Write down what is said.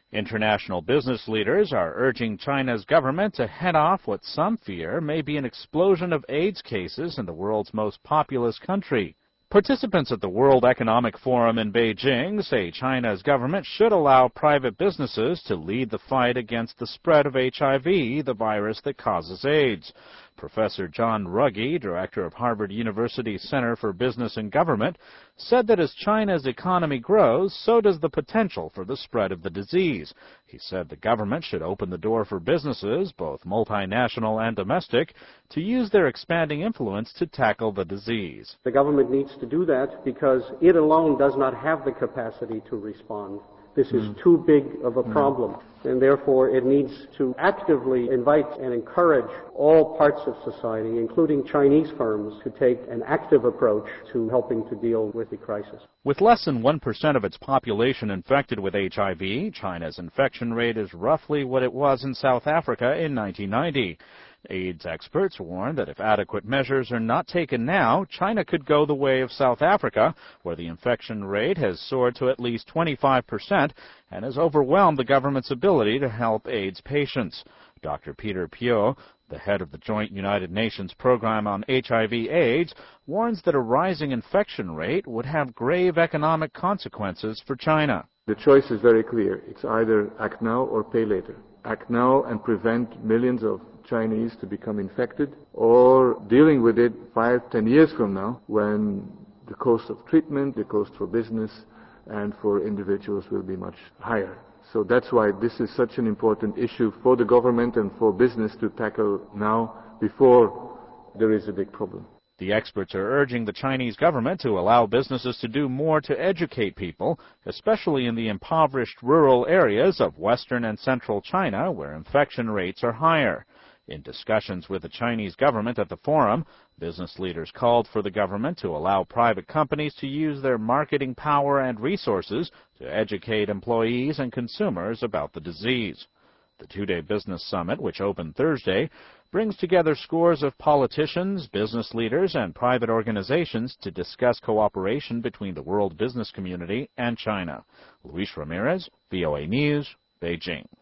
International business leaders are urging China's government to head off what some fear may be an explosion of AIDS cases in the world's most populous country. Participants at the World Economic Forum in Beijing say China's government should allow private businesses to lead the fight against the spread of HIV, the virus that causes AIDS. Professor John Ruggie, director of Harvard University's Center for Business and Government, said that as China's economy grows, so does the potential for the spread of the disease. He said the government should open the door for businesses, both multinational and domestic, to use their expanding influence to tackle the disease. The government needs to do that because it alone does not have the capacity to respond. This is too big of a problem, and therefore it needs to actively invite and encourage all parts of society, including Chinese firms, to take an active approach to helping to deal with the crisis. With less than 1% of its population infected with HIV, China's infection rate is roughly what it was in South Africa in 1990. AIDS experts warn that if adequate measures are not taken now, China could go the way of South Africa, where the infection rate has soared to at least 25% and has overwhelmed the government's ability to help AIDS patients. Dr. Peter Pio, the head of the Joint United Nations Program on HIV/AIDS, warns that a rising infection rate would have grave economic consequences for China. The choice is very clear. It's either act now or pay later. Act now and prevent millions of Chinese to become infected, or dealing with it 5-10 years from now when the cost of treatment, the cost for business and for individuals will be much higher. So that's why this is such an important issue for the government and for business to tackle now before there is a big problem. The experts are urging the Chinese government to allow businesses to do more to educate people, especially in the impoverished rural areas of western and central China where infection rates are higher. In discussions with the Chinese government at the forum, business leaders called for the government to allow private companies to use their marketing power and resources to educate employees and consumers about the disease. The two-day business summit, which opened Thursday, brings together scores of politicians, business leaders, and private organizations to discuss cooperation between the world business community and China. Luis Ramirez, VOA News, Beijing.